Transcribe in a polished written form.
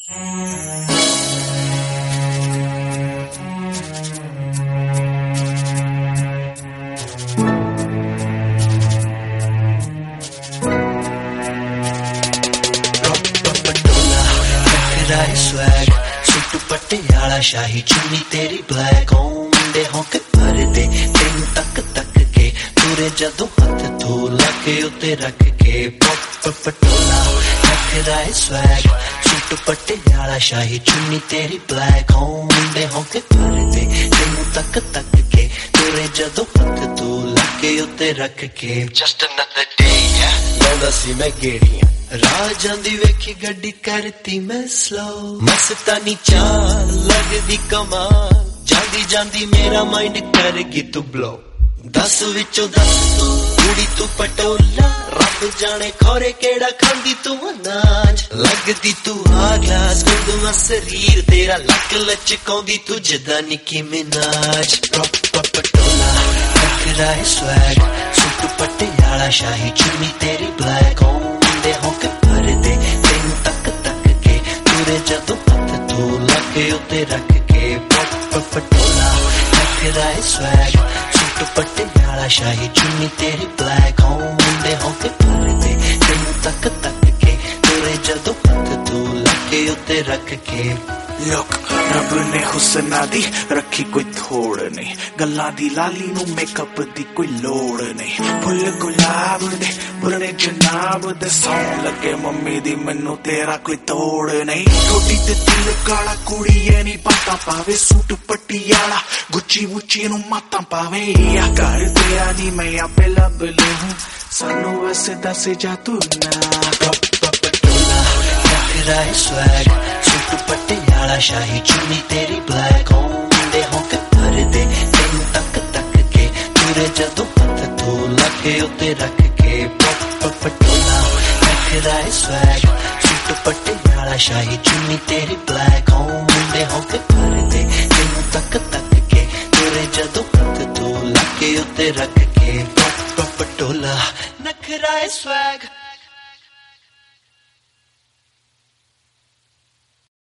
swag suit Patiala शाही चुन्नी तेरी black मुंडे होके भरदे तेनू तक तक के तुरे जदों हथ धो लगे उत्ते रख के पप पटोला रखदा है स्वैग सुट पटियाला शाही चुन्नी तेरी ब्लैक मुंडे होके भरदे तेनू तक तक के तुरे जदों हथ धो लगे उत्ते रख के जस्ट अनदर डे लाउंदा सी मैं गेड़ियां राह जांदी वेखी गड्डी करती मैं स्लो मस्तानी चाल लगदी कमाल जांदी जांदी मेरा माइंड करगी तू ब्लो 10 विचों 10 तू कुड़ी तू पटोला रब जाने खोरे केड़ा खांदी तू अनाज लगदी तू आ ग्लास गुंदुआ शरीर तेरा लक लचकाउंदी तू जदा निकी मिनाज पटोला रखदा है स्वैग सुट पटियाला शाही चुन्नी तेरी ब्लैक मुंडे होके भरदे तेनू तक तक के तुरे जदों हथ धो लगे उत्ते रख के पप पटोला रखदा है स्वैग सुट पटियाला शाही चुन्नी तेरी ब्लैक मुंडे होके भरदे तेनू तक तक के तुरे जदों हथ धो लगे उत्ते रख के लोक रब ने हुस्ना दी रखी कोई थोड़ नहीं गल्लां दी लाली नू मेकअप दी कोई लोड़ नहीं फुल गुलाब दे बुरने जनाब दे सौं लगे मम्मी दी मैनू तेरा कोई तोड़ नहीं छोटी ते दिल काला कुड़ी ये नहीं पता पावे सूट पटियाला गुच्ची वुच्ची नू माता पावे या कर दिया नी मैं आपे लब लूं सानू वैसे दस जा तू ना पटोला रखदा है स्वैग सुट पटियाला शाही चुन्नी तेरी ब्लैक मुंडे होके भरदे तेनू तक तक के तुरे जदों हथ धो लगे उत्ते रख के पप पटोला रखदा है स्वैग सुट पटियाला शाही चुन्नी तेरी ब्लैक मुंडे होके भरदे तेनू तक तक के तुरे जदों हथ धो लगे उत्ते रख के पप पटोला नखरा है स्वैग